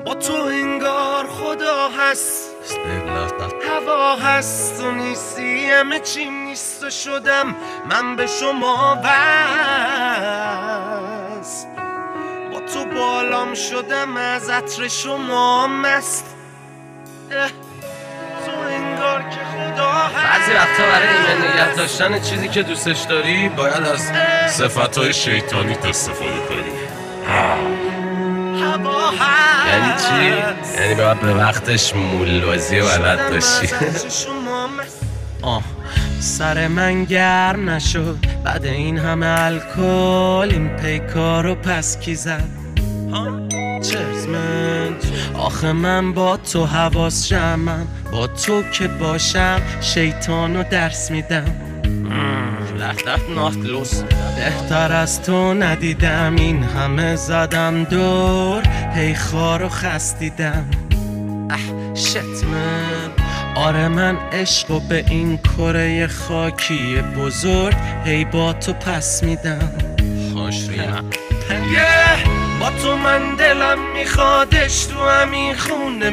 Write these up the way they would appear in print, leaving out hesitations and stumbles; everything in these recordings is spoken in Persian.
با تو انگار خدا هست، هوا هست و نیستی، همه چی نیست و شدم من به شما بس. با تو بالام شدم از عطر شما مست، تو انگار که خدا هست. بعضی وقتا برای ایمن نگه داشتن چیزی که دوستش داری باید از صفتهای شیطانیت استفاده کنی. یعنی چی؟ یعنی باید به وقتش مولوازی بلد باشی. سر من گرم نشد بعد این همه الکل، این پیکارو پس کی زد؟ چرزمن آخه من با تو حواس جمعم، با تو که باشم شیطانو درس میدم. بهتر از تو ندیدم، این همه زدم دور، هی خارو خستیدم. شتمن آره من عشقو به این کره خاکی بزرگ هی با تو پس میدم. با تو من دلم میخوادش تو همین خونه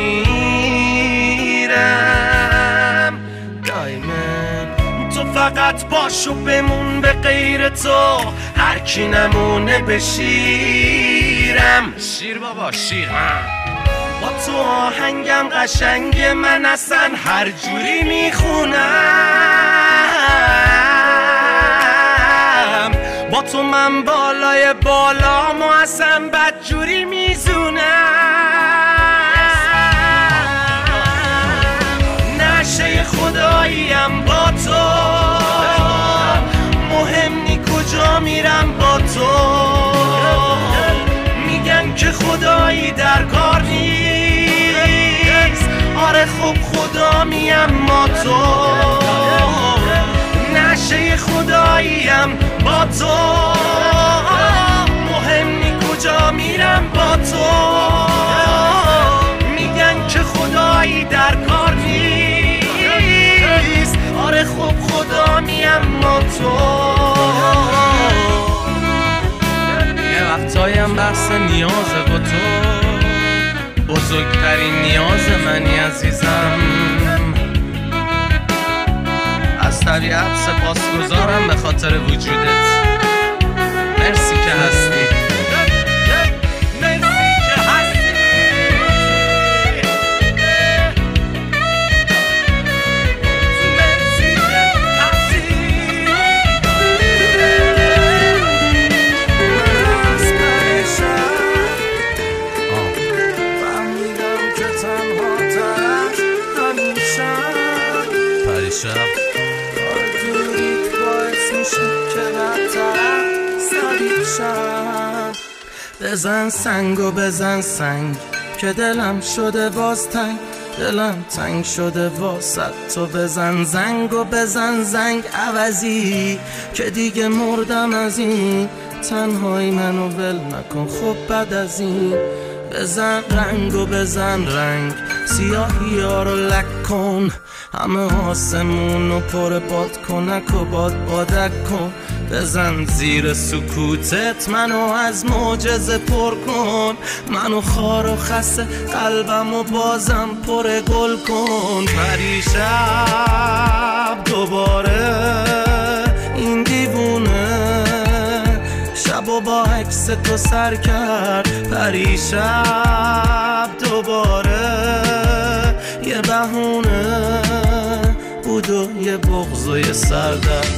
بمیرم. دایمن تو فقط باشو بمون، به غیر تو هر کی نمونه بشیرم. شیر بابا شیر. با تو آهنگم قشنگ، من اصلا هر جوری میخونم. با تو من بالای بالام و اصلا بدجوری میزونم. نشه خداییم با تو، مهم نی کجا میرم با تو. میگن که خدایی در کار نیست، آره خب خدا میم ما تو. نشه خداییم با تو، مهم نی کجا میرم با تو. میگن که خدایی در کار نیست، آره خب خدا میم ما تو. یه وقتایم بحث نیازه با تو، بزرگترین نیاز منی عزیزم. از طبیعت سپاسگزارم به خاطر وجودت. مرسی که هستی. بزن سنگو بزن سنگ که دلم شده باز تنگ، دلم تنگ شده واسه تو. بزن زنگو بزن زنگ عوضی که دیگه مردم از این تنهایی، منو ول نکن خب بعد از این. بزن رنگو بزن رنگ، سیاهی ها رو لک کن، همه آسمون رو پر باد کنک و بادک کن. بزن زیر سکوتت منو از معجزه پر کن، منو خار و خسته قلبم و بازم پر گل کن. پریشب دوباره این دیوونه شب و با عکس تو سر کرد. پریشب دوباره یه بهونه بود و یه بغض و یه سردرد.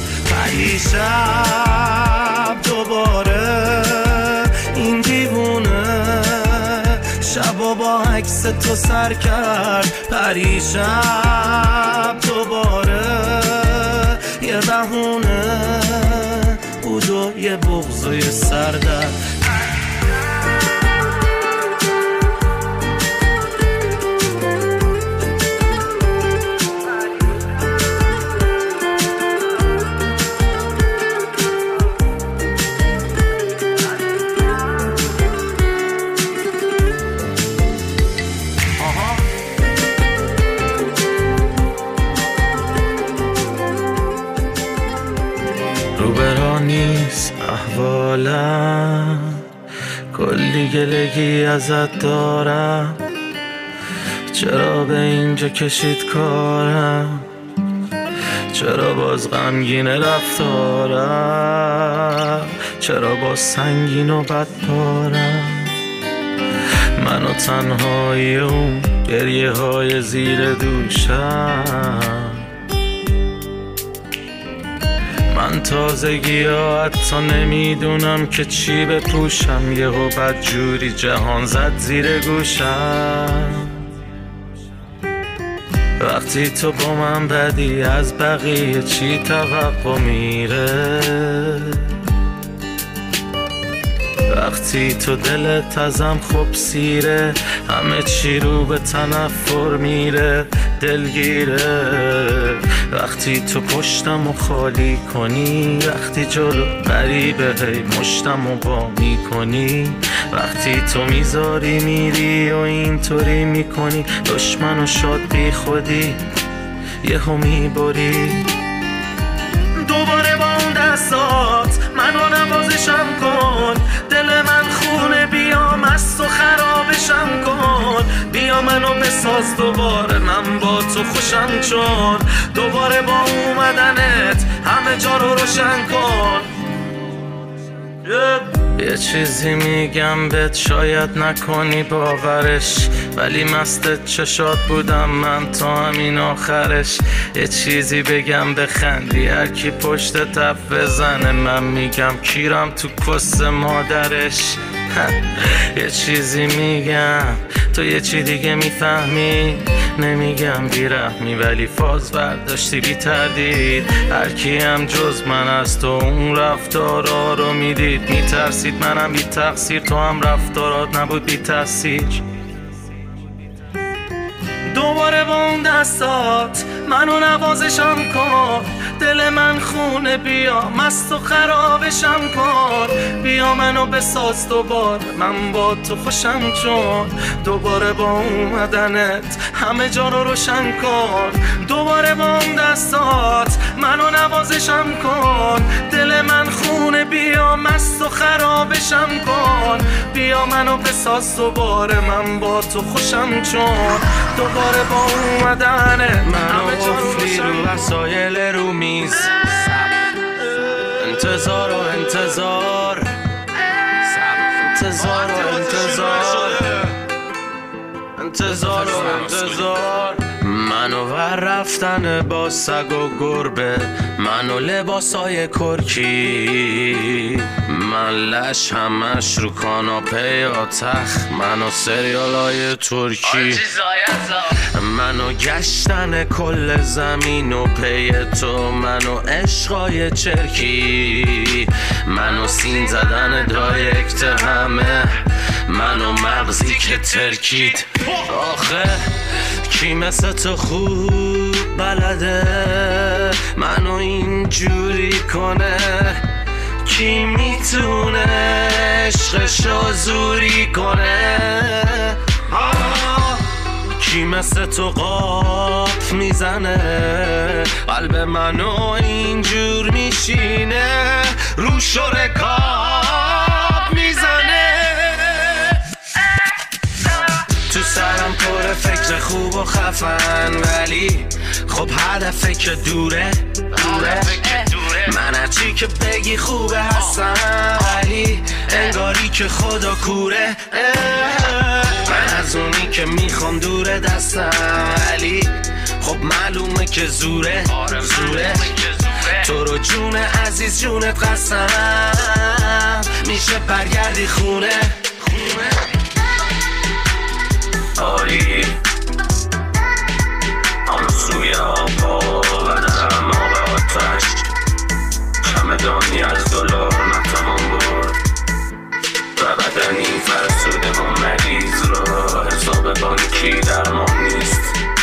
پریشب دوباره این دیوونه شب و با عکس تو سر کرد. پریشب دوباره یه بهونه بود و یه بغض و یه سردرد. روبرا نیست احوالم، کلی گلگی ازت دارم، چرا به اینجا کشید کارم، چرا باز غمگین رفتارم، چرا باز سنگین و بدبارم، من و تنهایی اون گریه های زیر دوشم. من تازگی ها حتی نمیدونم که چی بپوشم، یهو بدجوری جهان زد زیر گوشم. وقتی تو با من بدی از بقیه چی توقع میره، وقتی تو دلت ازم خوب سیره، همه چی رو به تنفر میره دلگیره. وقتی تو پشتم و خالی کنی، وقتی جلو غریبه هی مشتم و با میکنی، وقتی تو میذاری میری و اینطوری میکنی، دشمن و شاد بی خودی یهو میبری. دوباره با اون دستات منو نوازشم کن، دل من خونه بیا مست و خرابشم کن، بیا منو بساز دوباره من با تو خوشم چون، دوباره با اومدنت همه جا رو روشن کن. یه چیزی میگم بهت شاید نکنی باورش، ولی مست چشات بودم من تا همین آخرش. یه چیزی بگم بخندی هر کی پشت تف بزنه، من میگم کیرم تو کس مادرش. یه چیزی میگم تو یه چی دیگه میفهمی، نمیگم بیرحمی ولی فاز برداشتی بی تردید. هر کی هم جز من از تو اون رفتارا رو میدید، میترسید منم بی تقصیر، تو هم رفتارات نبود بی تاثیر. دوباره با اون دستات منو نوازشم کن، دل من خونه بیا مست و خرابشم کن، بیا منو بساز دوباره من با تو خوشم چون، دوباره با اومدنت همه جا رو روشن کن. دوباره با اون دستات منو نوازشم کن، دل من خونه بیا مست و خرابشم کن، بیا منو بساز دوباره من با تو خوشم چون، دوباره با اومدنت همه جا رو روشن کن. وسایل رو میز انتظار و انتظار، انتظار و انتظار، انتظار و انتظار. منو ور رفتن با سگ و گربه، منو لباسای کرکی، من لش همش رو کاناپه یا تخت، منو سریالای ترکی، منو گشتن کل زمین و پی تو، منو عشقای چرکی، منو سین زدن دایرکت همه، منو مغزی که ترکید. آخه کی مثل تو خوب بلده منو اینجوری کنه، کی میتونه عشقشو زوری کنه، کی مثل تو قاف میزنه قلب منو اینجور میشینه، روش و رکاب میزنه. تو سرم پر فکر خوب و خفن، ولی خب هدفه که دوره دوره، من هرچی که بگی خوبه هستم، ولی انگاری که خدا کوره. من از اونی که میخوام دوره دستم، ولی خب معلومه که زوره زوره، تو رو جون عزیز جونت قسم، میشه برگردی خونه آری آن سوی آبا و درم آب آتش، چمدانی از دلار نتوان برد و بدنی فرسوده و مریض را، حساب بانکی درمان نیست،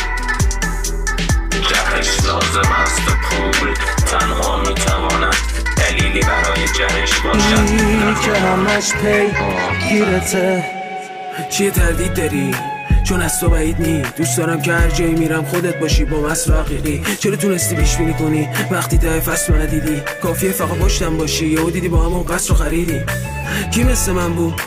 جهش لازم است پول تنها میتواند دلیلی برای جهش باشد، که همش پی گیرته. چیه تردید داری؟ چون از تو بعید نی، دوست دارم که هر جایی میرم خودت باشی با مصر حقیقی. چرا تونستی پیش بینی کنی وقتی ته فصل منو دیدی؟ کافیه فقط پشتم باشی، یهو دیدی با همون قصر رو خریدی. کی مثل من بود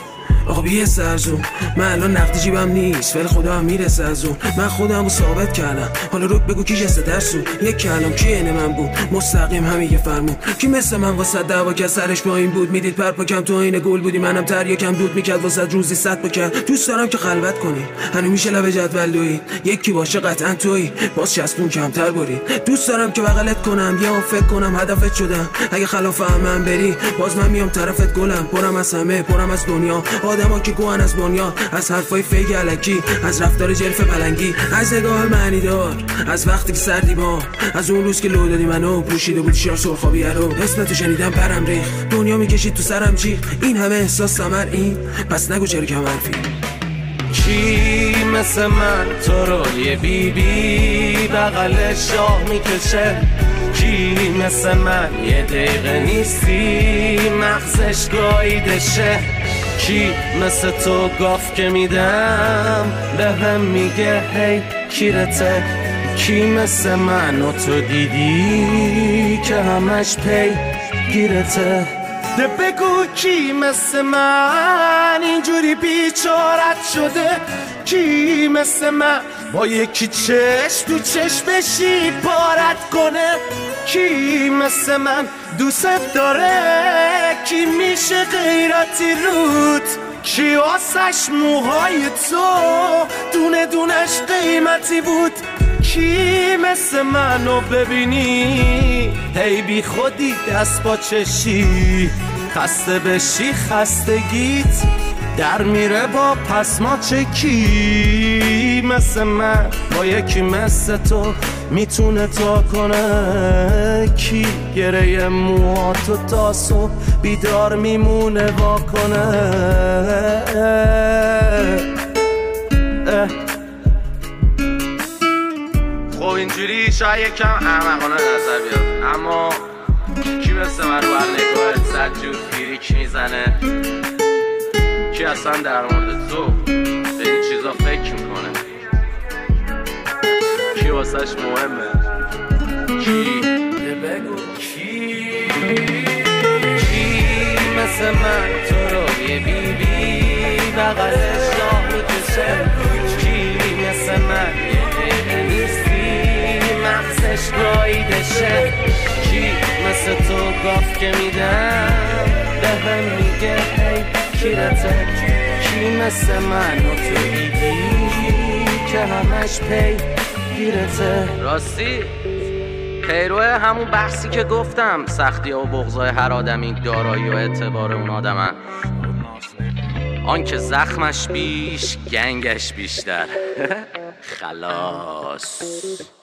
آبی سرزون. من الان نقدی جیبم نیست ولی خدا هم میرسه از اون. من خودمو ثابت کردم، حالا رو بگو کی جسته درسون. یک کلام کی عین من بود مستقیم همین یه فرمون. کی مثل من واسه دعوا که سرش پایین بود میدید پرپاکم تو این گل بودی. منم تریاکم دود میکرد واسه روزی 100 بکرد. دوست دارم که خلوت کنی هنو میشه لب جدول دوید، یکی باشه قطعا تویی باز چسبون کمتر برید. دوست دارم که بغلت کنم یه فکر کنم هدفت شدم. اگه خلاف من بری باز من میام طرفت گلم. پرم از همه پرم از دنیا، آدما که گوهن از بنیان، از حرفای فیک الکی، از رفتار جلف پلنگی، از نگاه معنی دار، از وقتی که سردی با، از اون روز که لو دادی منو پوشیده بود شار سرخابی رو. اسمتو شنیدم برم ریخ، دنیا میکشید تو سرم چی، این همه احساس سمر این پس نگو چرا کم حرفی. کی مثل من تو رو یه بی بغل شاه میکشه؟ کی مثل من یه دقیقه نیستی مغزش گاییدشه؟ کی مثل تو گاف که میدم به هم میگه هی کیرته؟ کی مثل من و تو دیدی که همش پی گیرته؟ ده بگو کی مثل من اینجوری بیچارت شده؟ کی مثل من با یکی چشم تو چشمشی پارت کنه؟ کی مثل من دوست داره؟ کی میشه غیرتی رود؟ کی آسش موهای تو دونه دونش قیمتی بود؟ کی مثل منو ببینی هی بی خودی دست با چشی، خسته بشی خستگیت در میره با پسماچه؟ کی مثل من با یکی مثل تو میتونه تا کنه؟ کی گره موهاتو تا صبح بیدار میمونه وا کنه؟ خب اینجوری شاید یکم احمقانه نظر بیاد، اما کی مثل من رو بر نگاهت صد جور فیریک میزنه؟ کی اصلا در مورد تو به این چیزا فکر میکنه؟ کی واسش مهمه؟ کی؟ بگو کی مثل من تو رو یه بی بغل شاه میکشه؟ کی مثل من یه دقیقه نیستی مغزش گاییدشه؟ کی مثل تو گاف که میدم به هم میگه هی کیرته؟ کی مثل من و تو دیدی که همش پی گیرته؟ راستی پیروه همون بحثی که گفتم، سختی و بغضای هر آدمی دارایی و اعتبار اون آدمن، آن که زخمش بیش گنگش بیشتر. خلاص.